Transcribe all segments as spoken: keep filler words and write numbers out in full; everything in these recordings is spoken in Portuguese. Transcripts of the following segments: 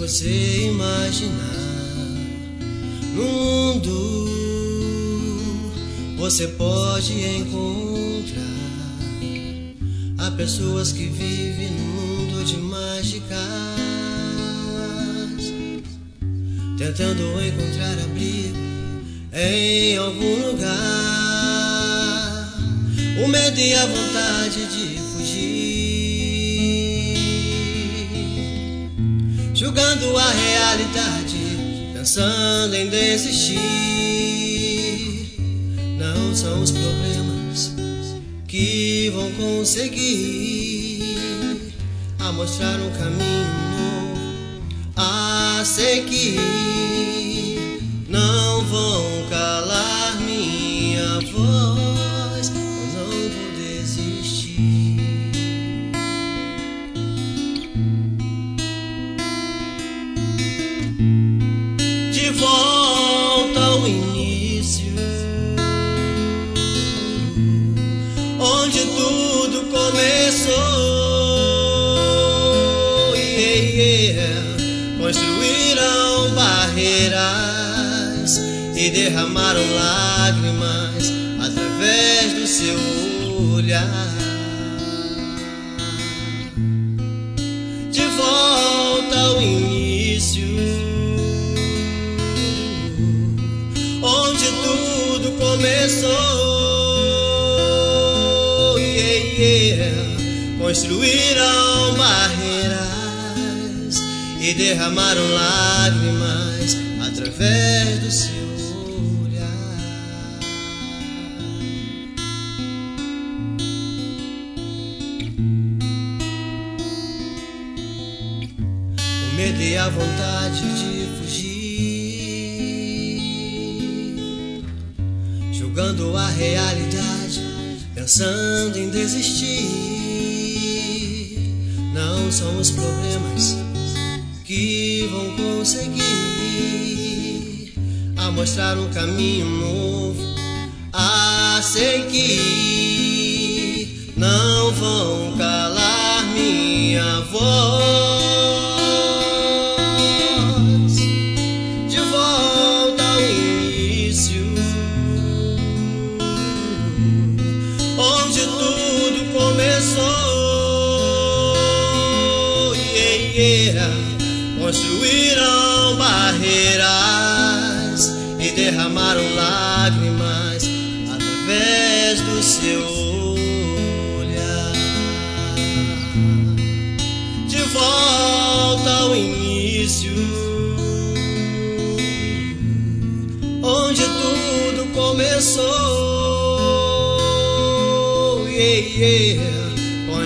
você imaginar. No mundo você pode encontrar. Há pessoas que vivem num mundo de mágicas, tentando encontrar abrigo em algum lugar. O medo e a vontade de fugir, julgando a realidade, pensando em desistir. Não são os problemas que vão conseguir a mostrar um caminho novo a seguir. Não vão calar minha voz, eu não vou desistir. De volta ao início, onde tudo começou, yeah, yeah. Construíram barreiras e derramaram lágrimas através do seu olhar. De volta ao início, onde tudo começou, yeah, yeah. Construíram barreiras e derramaram lágrimas através do seu olhar. O medo e a vontade de fugir, julgando a realidade, pensando em desistir. Não são os problemas que vão conseguir a mostrar um caminho novo a seguir. Não vão calar minha voz. De volta ao início, onde tudo começou, yeah, yeah. Construíram barreiras e derramaram lágrimas através do seu olhar. De volta ao início, onde tudo começou, yeah, yeah.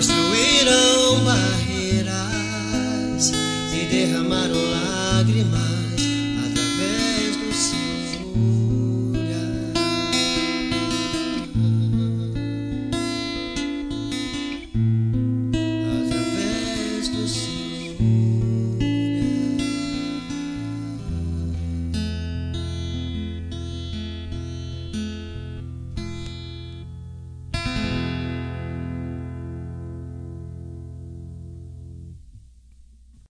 Construíram barreiras e derramaram lágrimas